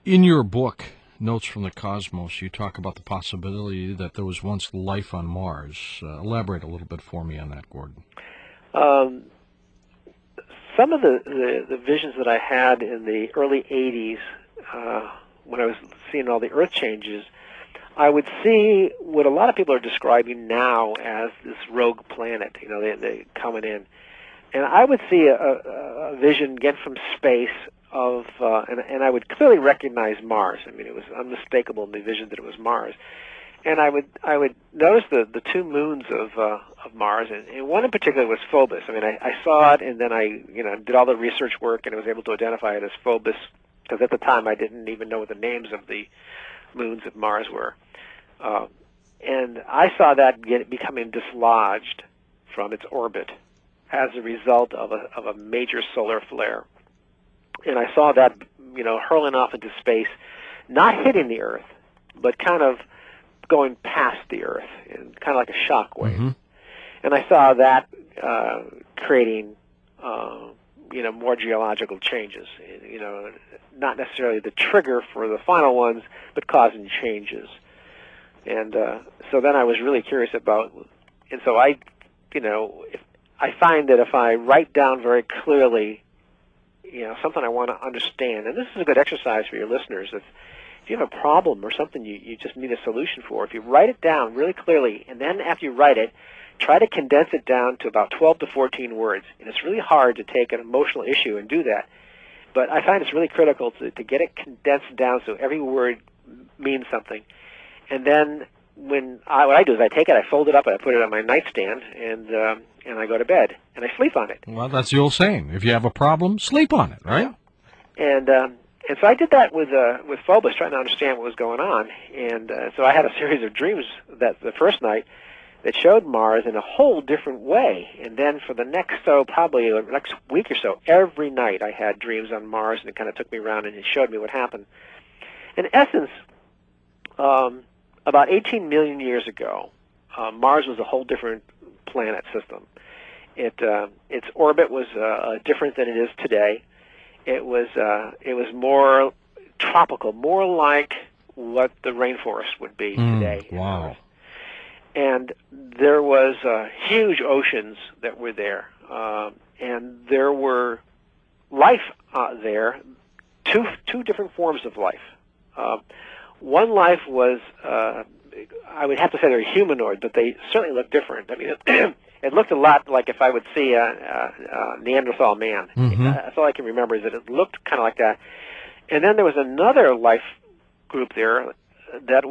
In your book, Notes from the Cosmos, you talk about the possibility that there was once life on Mars. Elaborate a little bit for me on that, Gordon. Um, some of the visions that I had in the early 80s, when I was seeing all the Earth changes, I would see what a lot of people are describing now as this rogue planet. You know, they coming in, and I would see a vision again from space of, and I would clearly recognize Mars. I mean, it was unmistakable in the vision that it was Mars. And I would notice the two moons of Mars, and one in particular was Phobos. I mean, I saw it, and then I did all the research work, and I was able to identify it as Phobos, because at the time I didn't even know what the names of the moons of Mars were. And I saw that becoming dislodged from its orbit as a result of a major solar flare. And I saw that, hurling off into space, not hitting the Earth, but kind of going past the Earth, and kind of like a shock wave. Mm-hmm. And I saw that creating, more geological changes. Not necessarily the trigger for the final ones, but causing changes. And so then I was really curious about, and so I find that if I write down very clearly, something I want to understand, and this is a good exercise for your listeners, if you have a problem or something you just need a solution for, if you write it down really clearly, and then after you write it, try to condense it down to about 12 to 14 words. And it's really hard to take an emotional issue and do that. But I find it's really critical to get it condensed down so every word means something. And then what I do is I take it, I fold it up, and I put it on my nightstand, and I go to bed, and I sleep on it. Well, that's the old saying. If you have a problem, sleep on it, right? Yeah. And so I did that with Phobos, trying to understand what was going on. And so I had a series of dreams the first night that showed Mars in a whole different way. And then for the next week or so, every night I had dreams on Mars, and it kind of took me around and it showed me what happened. In essence, about 18 million years ago, Mars was a whole different planet system. Its orbit was different than it is today. It was more tropical, more like what the rainforest would be today. Wow. And there was huge oceans that were there, and there were life there, two different forms of life. One life was, I would have to say they're humanoid, but they certainly look different. I mean, it looked a lot like if I would see a Neanderthal man. Mm-hmm. That's all I can remember, is that it looked kind of like that. And then there was another life group there that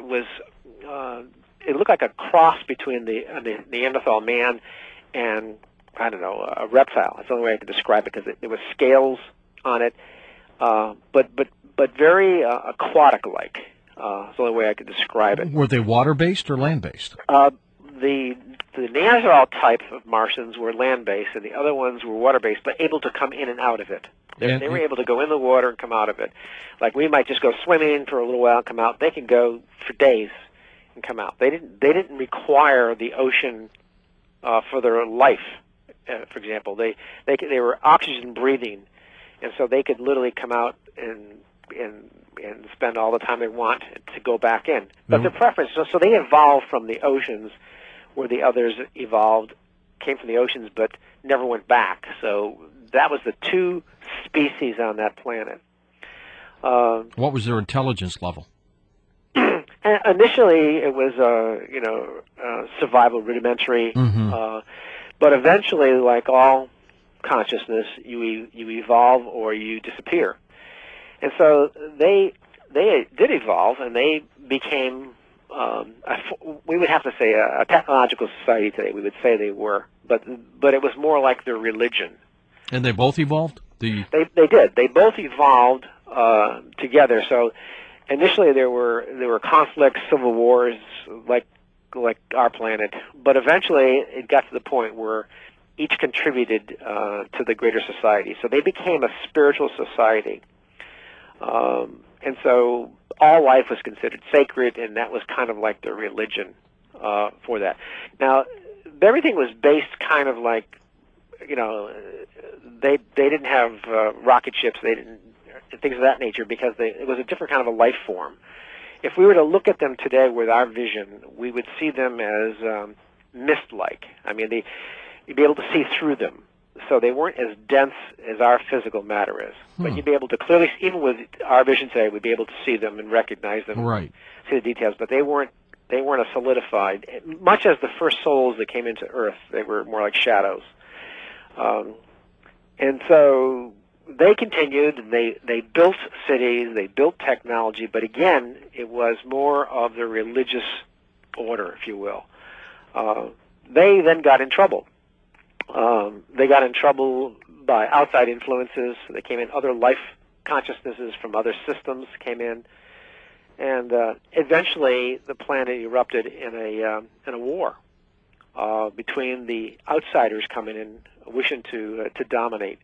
it looked like a cross between the Neanderthal man and, I don't know, a reptile. That's the only way I could describe it, because there was scales on it, but very aquatic-like. That's the only way I could describe it. Were they water-based or land-based? The Neanderthal type of Martians were land-based, and the other ones were water-based, but able to come in and out of it. They were able to go in the water and come out of it. Like we might just go swimming for a little while and come out. They can go for days and come out. They didn't require the ocean for their life. For example, they were oxygen breathing, and so they could literally come out and spend all the time they want to go back in. But their preference, so they evolved from the oceans, where the others came from the oceans, but never went back. So that was the two species on that planet. What was their intelligence level? Initially, it was survival, rudimentary. Mm-hmm. But eventually, like all consciousness, you evolve or you disappear. And so they did evolve, and they became, we would have to say, a technological society today. We would say they were, but it was more like their religion. And they both evolved? They did. They both evolved together. So initially there were conflicts, civil wars, like our planet. But eventually it got to the point where each contributed to the greater society. So they became a spiritual society. And so all life was considered sacred, and that was kind of like their religion for that. Now, everything was based kind of like, they didn't have rocket ships. They didn't and things of that nature because it was a different kind of a life form. If we were to look at them today with our vision, we would see them as mist-like. I mean, you'd be able to see through them. So they weren't as dense as our physical matter is. But you'd be able to clearly, even with our vision today, we'd be able to see them and recognize them, Right. see the details. But they weren't a solidified. Much as the first souls that came into Earth, they were more like shadows. And so they continued, and they built cities, they built technology, but again, it was more of the religious order, if you will. They then got in trouble. They got in trouble by outside influences. They came in, other life consciousnesses from other systems came in, and eventually the planet erupted in a war between the outsiders coming in, wishing to dominate.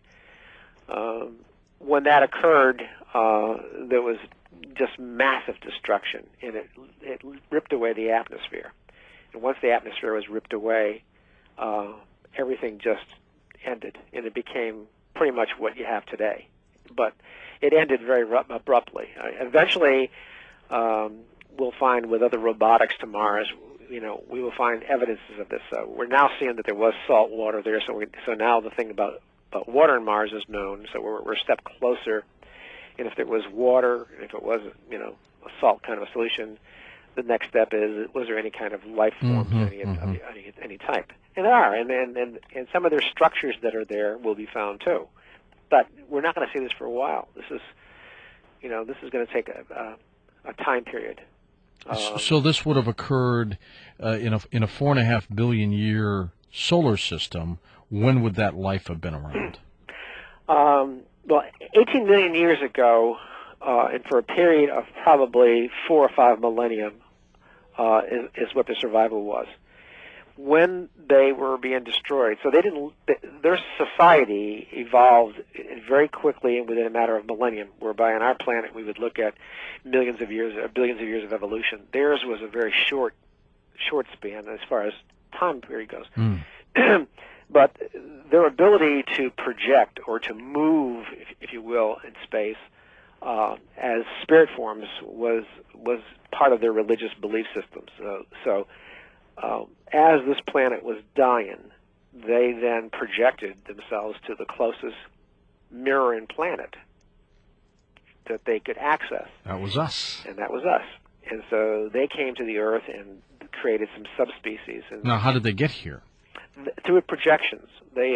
When that occurred, there was just massive destruction, and it ripped away the atmosphere. And once the atmosphere was ripped away, everything just ended, and it became pretty much what you have today. But it ended very abruptly. Eventually, we'll find with other robotics to Mars, we will find evidences of this. We're now seeing that there was salt water there, so now the thing about water in Mars is known, so we're a step closer. And if there was water, and if it was, a salt kind of a solution, the next step is, was there any kind of life forms of any type? And there are, and some of their structures that are there will be found too. But we're not going to see this for a while. This is going to take a time period. So this would have occurred in a 4.5 billion year solar system. When would that life have been around? Well, 18 million years ago, and for a period of probably 4 or 5 millennium, is what the survival was. When they were being destroyed, so their society evolved very quickly and within a matter of millennium, whereby on our planet we would look at millions of years or billions of years of evolution. Theirs was a very short span as far as time period goes. But their ability to project or to move, if you will, in space as spirit forms was part of their religious belief systems. So as this planet was dying, they then projected themselves to the closest mirroring planet that they could access. That was us. And that was us. And so they came to the Earth and created some subspecies. And now, how did they get here? Through projections. They,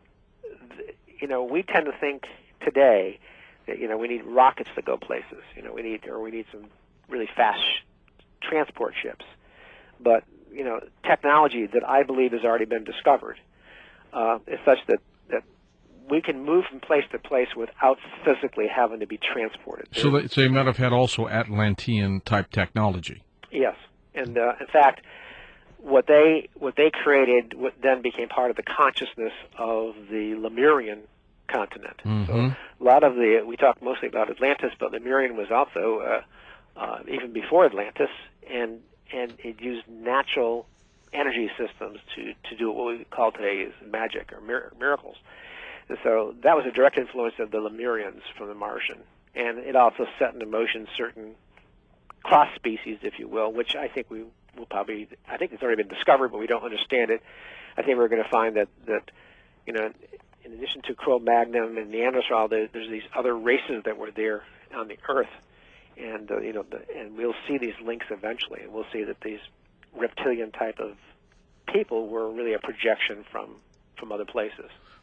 we tend to think today that, we need rockets to go places. We need some really fast transport ships. But, technology that I believe has already been discovered is such that we can move from place to place without physically having to be transported. So they might have had also Atlantean-type technology. Yes. And, in fact, what they created then became part of the consciousness of the Lemurian continent. So a lot of we talk mostly about Atlantis, but Lemurian was also even before Atlantis, and it used natural energy systems to do what we call today is magic or miracles. And so that was a direct influence of the Lemurians from the Martian, and it also set into motion certain cross species, if you will, which I think I think it's already been discovered, but we don't understand it. I think we're going to find that in addition to Cro-Magnon and Neanderthal, there's these other races that were there on the Earth, and and we'll see these links eventually, and we'll see that these reptilian type of people were really a projection from other places.